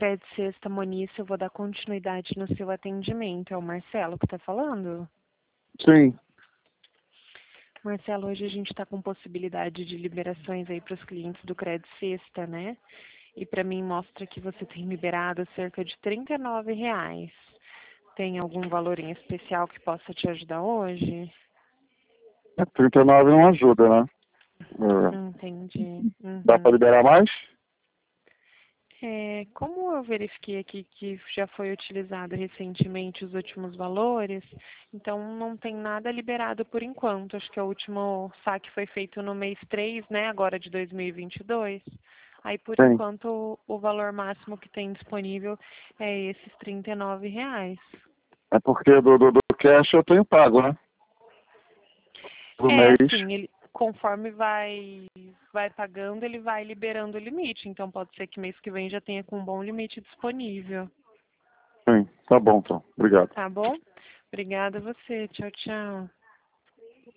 Crédito Sexta Moniz, eu vou dar continuidade no seu atendimento. É o Marcelo que está falando? Sim. Marcelo, hoje a gente está com possibilidade de liberações aí para os clientes do Crédito Sexta, né? E para mim mostra que você tem liberado cerca de R$ 39. Tem algum valor em especial que possa te ajudar hoje? 39 não ajuda, né? Entendi. Dá para liberar mais? Como eu verifiquei aqui que já foi utilizado recentemente os últimos valores, então não tem nada liberado por enquanto. Acho que o último saque foi feito no mês 3, né, agora de 2022. Aí, por Sim. enquanto, o valor máximo que tem disponível é esses R$ 39. É porque do cash eu tenho pago, né? Por mês. Sim, conforme vai pagando, ele vai liberando o limite. Então, pode ser que mês que vem já tenha com um bom limite disponível. Sim, tá bom então. Obrigado. Tá bom? Obrigada a você. Tchau, tchau.